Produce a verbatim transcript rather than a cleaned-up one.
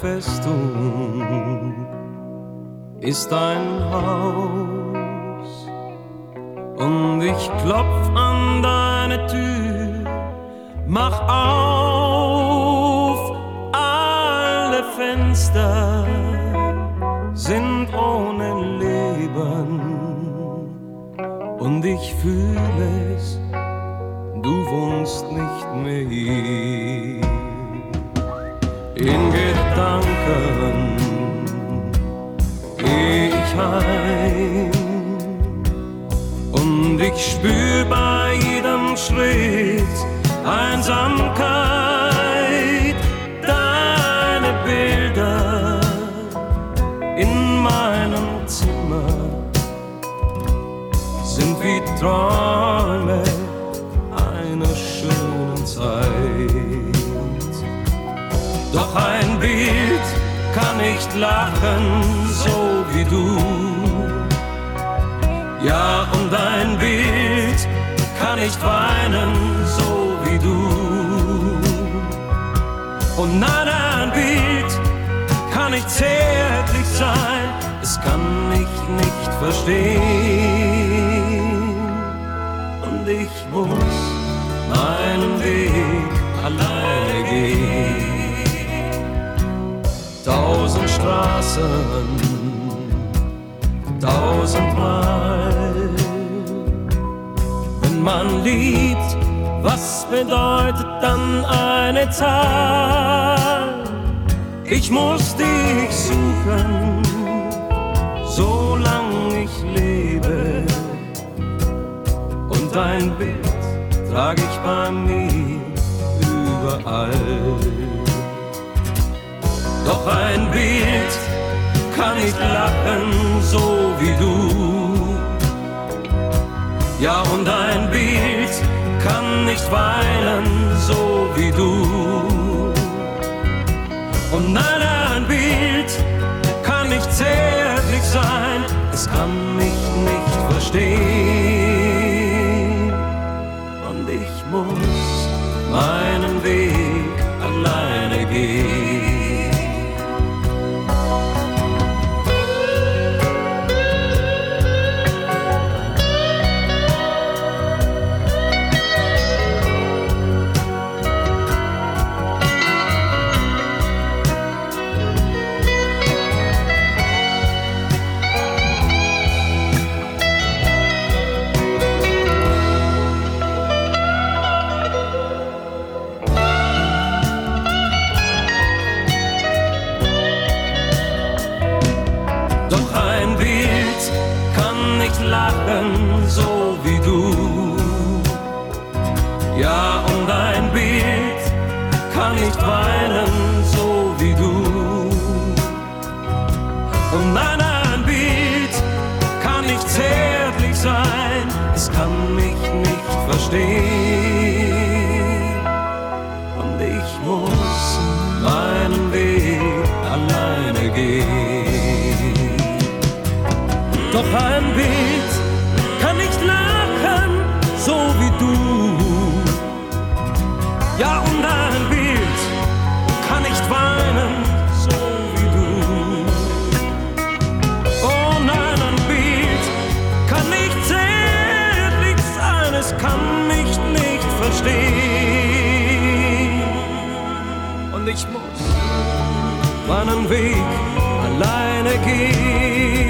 Festung ist ein Haus und ich klopf an deine Tür, mach auf, alle Fenster sind ohne Leben und ich fühle es, du wohnst nicht mehr hier. In Gedanken geh ich heim und ich spür bei jedem Schritt Einsamkeit. Deine Bilder in meinem Zimmer sind wie Träume einer schönen Zeit. Doch ein Bild kann nicht lachen, so wie du. Ja, und ein Bild kann nicht weinen, so wie du. Und nein, ein Bild kann nicht zärtlich sein, es kann mich nicht verstehen. Und ich muss meinen Weg alleine gehen. Tausend Straßen, tausendmal. Wenn man liebt, was bedeutet dann eine Zahl? Ich muss dich suchen, solange ich lebe. Und dein Bild trag ich bei mir überall. Doch ein Bild kann nicht lachen, so wie du. Ja, und ein Bild kann nicht weinen, so wie du. Und nein, ein Bild kann nicht zärtlich sein, es kann mich nicht verstehen. Und ich muss meinen Weg alleine gehen. Lachen, so wie du. Ja, und ein Bild kann nicht weinen, so wie du. Und nein, ein Bild kann nicht zärtlich sein, es kann mich nicht verstehen. Und ich muss meinen Weg alleine gehen. Doch ein Bild kann nicht lachen, so wie du. Ja, und ein Bild kann nicht weinen, so wie du. Oh nein, ein Bild kann nicht zärtlich sein, es kann mich nicht verstehen. Und ich muss meinen Weg alleine gehen.